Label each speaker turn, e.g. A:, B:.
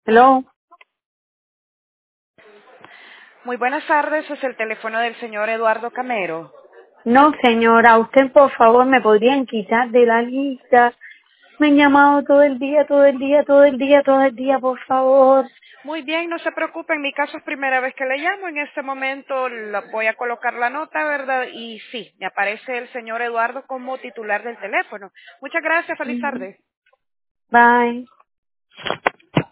A: Hello.
B: Muy buenas tardes, es el teléfono del señor Eduardo Camero.
A: No, señora, usted por favor me podrían quitar de la lista. Me han llamado todo el día, todo el día, todo el día, todo el día, por favor.
B: Muy bien, no se preocupe, en mi caso es primera vez que le llamo, en este momento voy a colocar la nota, ¿verdad? Y sí, me aparece el señor Eduardo como titular del teléfono. Muchas gracias, feliz
A: Ujú.
B: tarde.
A: Bye.